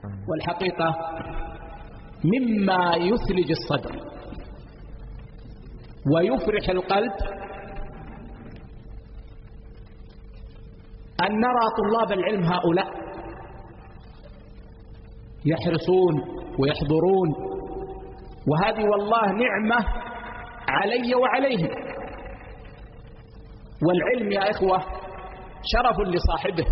والحقيقة مما يثلج الصدر ويفرح القلب أن نرى طلاب العلم هؤلاء يحرصون ويحضرون، وهذه والله نعمة علي وعليهم. والعلم يا إخوة شرف لصاحبه،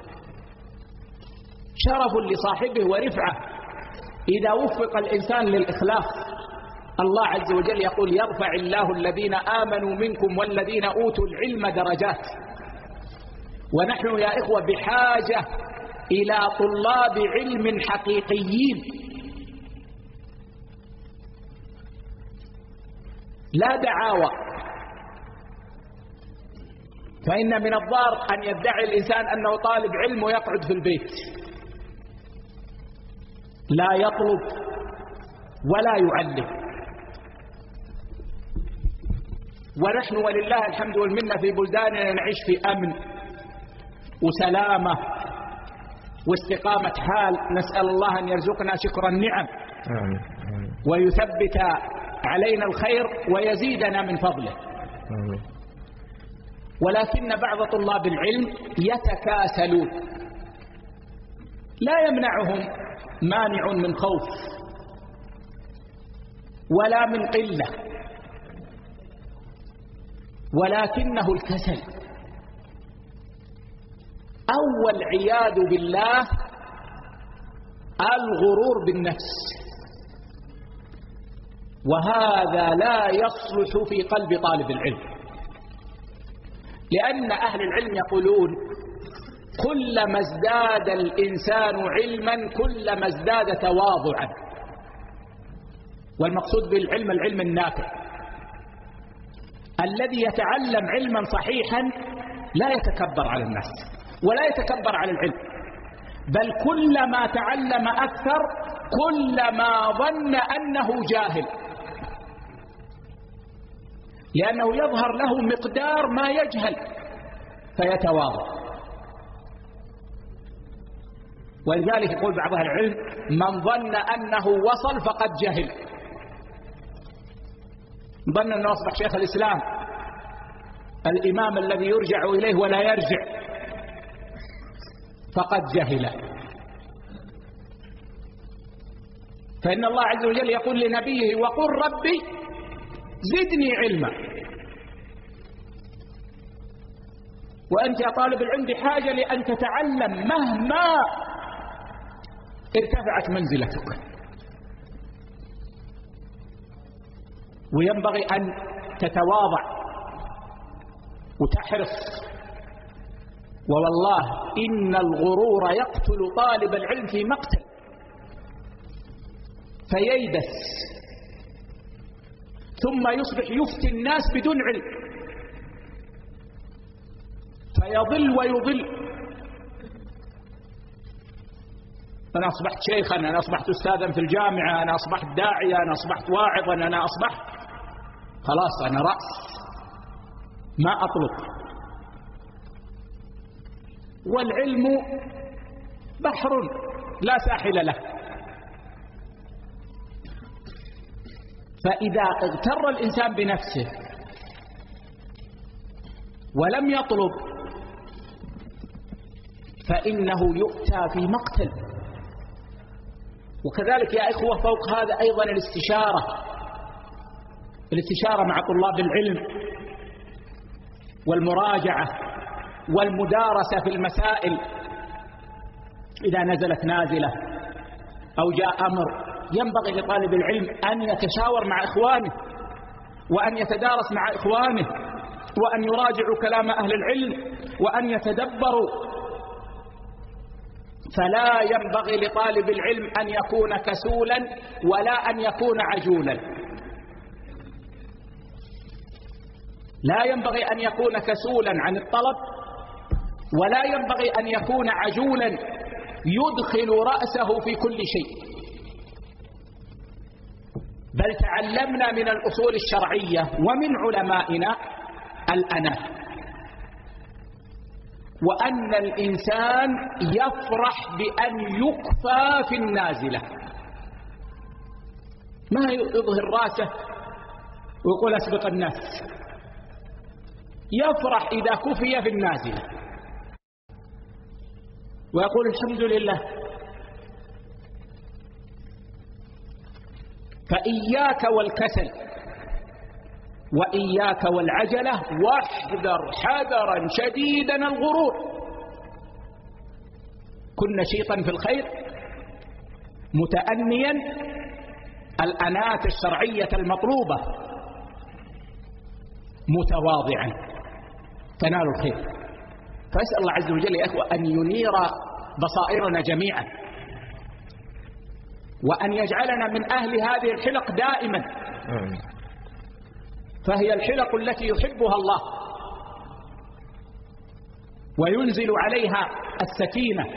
شرف لصاحبه ورفعة إذا وفق الإنسان للإخلاص. الله عز وجل يقول: يرفع الله الذين آمنوا منكم والذين أوتوا العلم درجات. ونحن يا إخوة بحاجة إلى طلاب علم حقيقيين، لا دعاوى. فإن من الضار أن يدعي الإنسان أنه طالب علم ويقعد في البيت لا يطلب ولا يعلم. ونحن ولله الحمد والمنة في بلداننا نعيش في أمن وسلامة واستقامة حال، نسأل الله أن يرزقنا شكر النعم ويثبت علينا الخير ويزيدنا من فضله. ولكن بعض طلاب العلم يتكاسلون، لا يمنعهم مانع من خوف ولا من قلة، ولكنه الكسل. أول عياذ بالله الغرور بالنفس، وهذا لا يصلح في قلب طالب العلم، لأن أهل العلم يقولون: كلما ازداد الإنسان علما كلما ازداد تواضعا. والمقصود بالعلم العلم النافع الذي يتعلم علما صحيحا لا يتكبر على الناس ولا يتكبر على العلم، بل كلما تعلم أكثر كلما ظن أنه جاهل، لأنه يظهر له مقدار ما يجهل فيتواضع. ولذلك يقول بعض أهل العلم: من ظن أنه وصل فقد جهل. ظن أنه أصبح شيخ الإسلام الإمام الذي يرجع إليه ولا يرجع فقد جهل. فإن الله عز وجل يقول لنبيه: وقل ربي زدني علما. وأنت يا طالب العلم بحاجة لأن تتعلم مهما ارتفعت منزلتك، وينبغي أن تتواضع وتحرص. ووالله إن الغرور يقتل طالب العلم في مقتل، فييبس ثم يصبح يفتي الناس بدون علم، فيضل ويضل. أنا أصبحت شيخا، أنا أصبحت أستاذا في الجامعة، أنا أصبحت داعيا، أنا أصبحت واعظا، أنا أصبحت خلاص أنا رأس ما أطلق. والعلم بحر لا ساحل له، فإذا اغتر الإنسان بنفسه ولم يطلب فإنه يؤتى في مقتل. وكذلك يا إخوة فوق هذا أيضا الاستشارة مع طلاب العلم والمراجعة والمدارسة في المسائل. إذا نزلت نازلة أو جاء أمر ينبغي لطالب العلم أن يتشاور مع إخوانه وأن يتدارس مع إخوانه وأن يراجعوا كلام أهل العلم وأن يتدبروا. فلا ينبغي لطالب العلم أن يكون كسولا ولا أن يكون عجولا، لا ينبغي أن يكون كسولا عن الطلب ولا ينبغي أن يكون عجولا يدخل رأسه في كل شيء. بل تعلمنا من الأصول الشرعية ومن علمائنا الأناة، وأن الإنسان يفرح بأن يكفى في النازلة، ما يظهر راسه ويقول أسبق الناس، يفرح إذا كفي في النازلة ويقول الحمد لله. فإياك والكسل وإياك والعجلة، واحذر حذرا شديدا الغرور. كن نشيطا في الخير متأنيا الأناة الشرعية المطلوبة، متواضعا تنال الخير. فأسأل الله عز وجل يا إخوة أن ينير بصائرنا جميعا، وأن يجعلنا من أهل هذه الحلق دائما، فهي الحلق التي يحبها الله وينزل عليها السكينة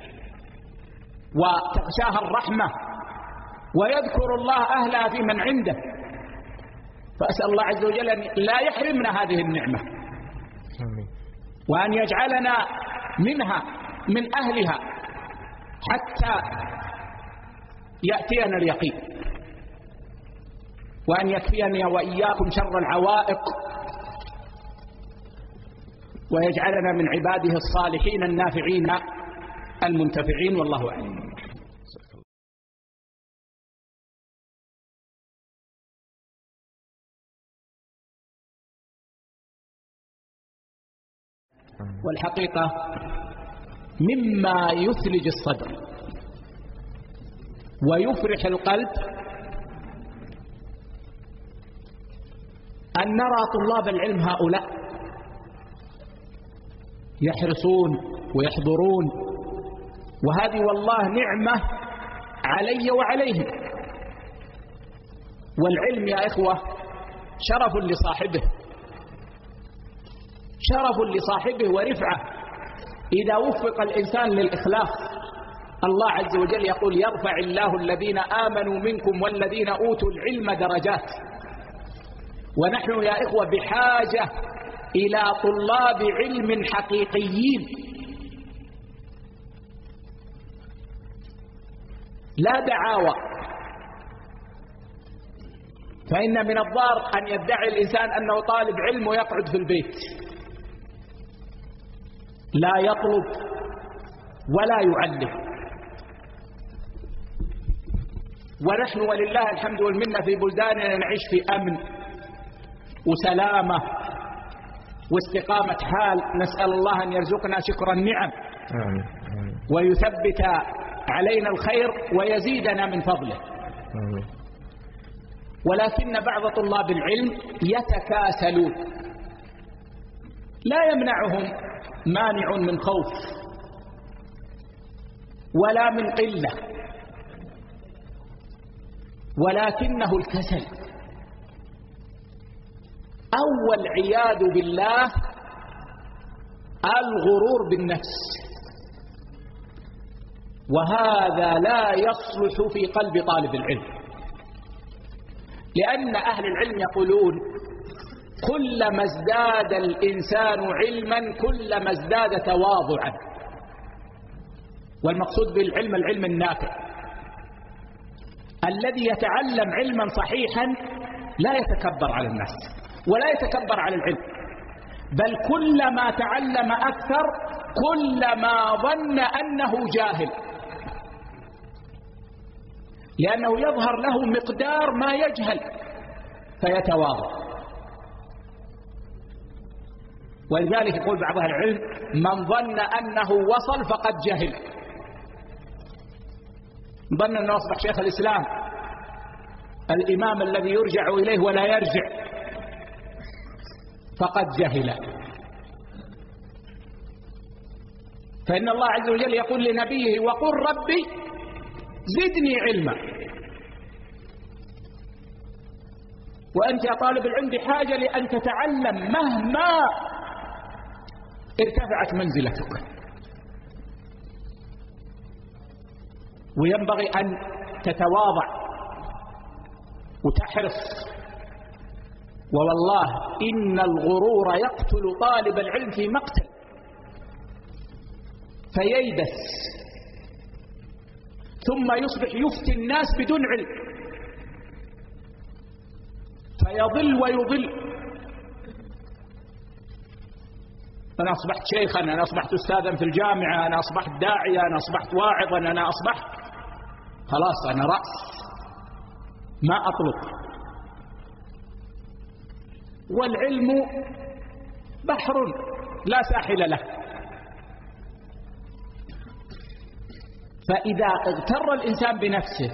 وتغشاها الرحمة ويذكر الله أهلها في من عنده. فأسأل الله عز وجل أن لا يحرمنا هذه النعمة، وأن يجعلنا منها من أهلها حتى يأتينا اليقين، وأن يكفيني وإياكم شر العوائق، ويجعلنا من عباده الصالحين النافعين المنتفعين. والله أعلم. والحقيقة مما يثلج الصدر ويفرح القلب أن نرى طلاب العلم هؤلاء يحرصون ويحضرون، وهذه والله نعمة علي وعليهم. والعلم يا إخوة شرف لصاحبه، شرف لصاحبه ورفعة إذا وفق الإنسان للإخلاص. الله عز وجل يقول يرفع الله الذين آمنوا منكم والذين أوتوا العلم درجات. ونحن يا إخوة بحاجة إلى طلاب علم حقيقيين، لا دعاوى. فإن من الضار أن يدعي الإنسان أنه طالب علم ويقعد في البيت لا يطلب ولا يعلم. ونحن ولله الحمد والمنة في بلداننا نعيش في أمن وسلامة واستقامة حال، نسأل الله أن يرزقنا شكر النعم ويثبت علينا الخير ويزيدنا من فضله. ولكن بعض طلاب العلم يتكاسلون، لا يمنعهم مانع من خوف ولا من قلة، ولكنه الكسل. أول عياذ بالله الغرور بالنفس، وهذا لا يصلح في قلب طالب العلم، لأن أهل العلم يقولون كلما ازداد الإنسان علما كلما ازداد تواضعا. والمقصود بالعلم العلم النافع الذي يتعلم علما صحيحا لا يتكبر على الناس ولا يتكبر على العلم، بل كلما تعلم أكثر كلما ظن أنه جاهل، لأنه يظهر له مقدار ما يجهل فيتواضع. ولذلك يقول بعض أهل العلم من ظن أنه وصل فقد جهل، ظن أنه أصبح شيخ الإسلام الإمام الذي يرجع إليه ولا يرجع فقد جهل. فإن الله عز وجل يقول لنبيه وقل ربي زدني علما. وأنت يا طالب العلم بحاجة لأن تتعلم مهما ارتفعت منزلتك، وينبغي أن تتواضع وتحرص. ووالله إن الغرور يقتل طالب العلم في مقتل، فييبس، ثم يصبح يفتي الناس بدون علم، فيضل ويضل. أنا أصبحت شيخا، أنا أصبحت أستاذا في الجامعة، أنا أصبحت داعيا، أنا أصبحت واعظا، أنا أصبحت خلاص أنا رأس، ما أطلق. والعلم بحر لا ساحل له، فإذا اغتر الإنسان بنفسه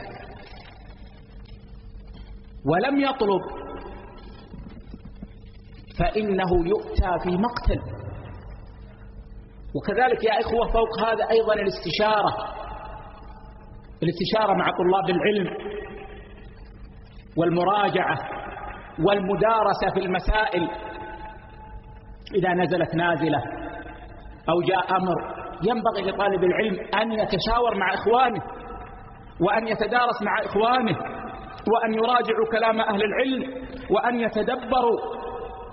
ولم يطلب فإنه يؤتى في مقتل. وكذلك يا إخوة فوق هذا أيضا الاستشارة مع طلاب العلم والمراجعة والمدارسة في المسائل. إذا نزلت نازلة أو جاء أمر ينبغي لطالب العلم أن يتشاور مع إخوانه وأن يتدارس مع إخوانه وأن يراجعوا كلام أهل العلم وأن يتدبروا.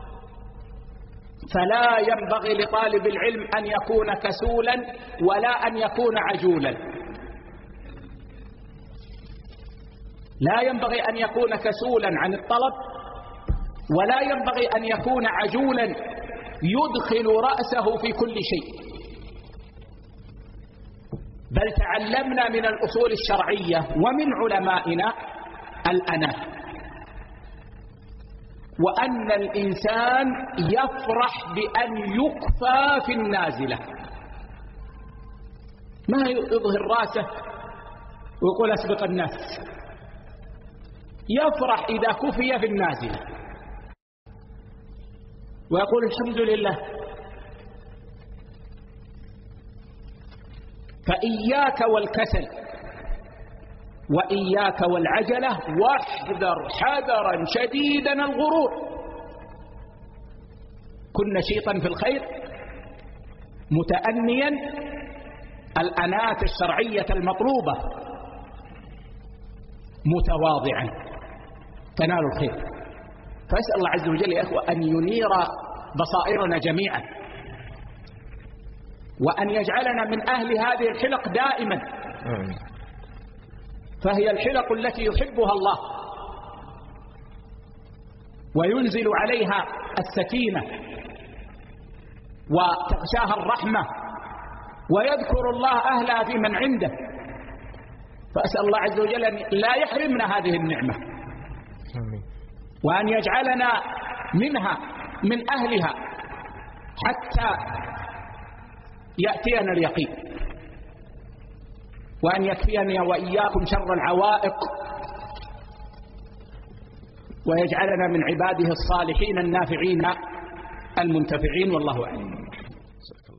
فلا ينبغي لطالب العلم أن يكون كسولا ولا أن يكون عجولا، لا ينبغي أن يكون كسولا عن الطلب ولا ينبغي أن يكون عجولا يدخل رأسه في كل شيء. بل تعلمنا من الأصول الشرعية ومن علمائنا الأناة، وأن الإنسان يفرح بأن يكفى في النازلة، ما يظهر راسه ويقول أسبق الناس، يفرح إذا كفي في النازلة ويقول الحمد لله. فإياك والكسل وإياك والعجلة، واحذر حذرا شديدا الغرور. كن نشيطا في الخير متأنيا الأناة الشرعية المطلوبة، متواضعا تنال الخير. فأسأل الله عز وجل يا إخوة أن ينير بصائرنا جميعا، وأن يجعلنا من أهل هذه الحلق دائما، فهي الحلق التي يحبها الله وينزل عليها السكينة وتغشاها الرحمة ويذكر الله أهلها في من عنده. فأسأل الله عز وجل أن لا يحرمنا هذه النعمة، وأن يجعلنا منها من أهلها حتى يأتينا اليقين، وأن يكفيني وإياكم شر العوائق، ويجعلنا من عباده الصالحين النافعين المنتفعين. والله أعلم.